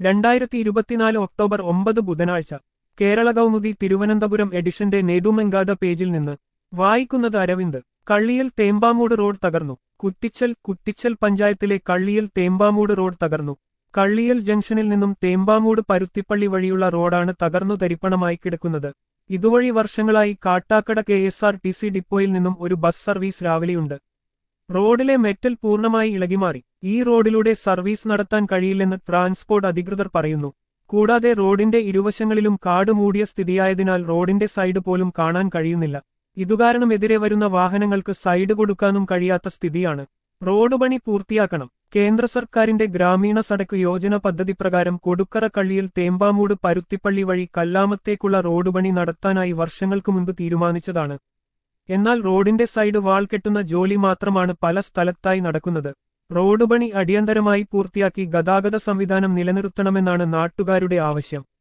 2024 October 9 ബുധനാഴ്ച കേരള കൗമുദി തിരുവനന്തപുരം എഡിഷന്റെ നേതുമെങ്കാത പേജിൽ നിന്ന് വായിക്കുന്നത് അരവിന്ദ്. കള്ളിയിൽ തേമ്പാമൂട് റോഡ് തകർന്നു. കുറ്റിച്ചൽ പഞ്ചായത്തിലെ കള്ളിയിൽ തേമ്പാമൂട് റോഡ് തകർന്നു. കള്ളിയിൽ ജംഗ്ഷനിൽ നിന്നും തേമ്പാമൂട് പരുത്തിപ്പള്ളി വഴിയുള്ള റോഡാണ് തകർന്നു തരിപ്പണമായി കിടക്കുന്നത്. ഇതുവഴി വർഷങ്ങളായി കാട്ടാക്കട KSRTC ഡിപ്പോയിൽ നിന്നും ഒരു ബസ് സർവീസ് രാവിലെയുണ്ട്. റോഡിലെ മെറ്റൽ പൂർണ്ണമായി ഇളകിമാറി. ഈ റോഡിലൂടെ സർവീസ് നടത്താൻ കഴിയില്ലെന്ന് ട്രാൻസ്പോർട്ട് അധികൃതർ പറയുന്നു. കൂടാതെ റോഡിന്റെ ഇരുവശങ്ങളിലും കാട് മൂടിയ സ്ഥിതിയായതിനാൽ റോഡിന്റെ സൈഡ് പോലും കാണാൻ കഴിയുന്നില്ല. ഇതുകാരണം എതിരെ വരുന്ന വാഹനങ്ങൾക്ക് സൈഡ് കൊടുക്കാനും കഴിയാത്ത സ്ഥിതിയാണ്. റോഡ് പണി പൂർത്തിയാക്കണം. കേന്ദ്ര സർക്കാരിന്റെ ഗ്രാമീണ സടക്ക് യോജന പദ്ധതി പ്രകാരം കൊടുക്കറ കള്ളിയിൽ തേമ്പാമൂട് പരുത്തിപ്പള്ളി വഴി കല്ലാമത്തേക്കുള്ള റോഡ് പണി നടത്താനായി വർഷങ്ങൾക്ക് മുൻപ് തീരുമാനിച്ചതാണ്. എന്നാൽ റോഡിന്റെ സൈഡ് വാൾ കെട്ടുന്ന ജോലി മാത്രമാണ് പല സ്ഥലത്തായി നടക്കുന്നത്. റോഡ് പണി അടിയന്തരമായി പൂർത്തിയാക്കി ഗതാഗത സംവിധാനം നിലനിർത്തണമെന്നാണ് നാട്ടുകാരുടെ ആവശ്യം.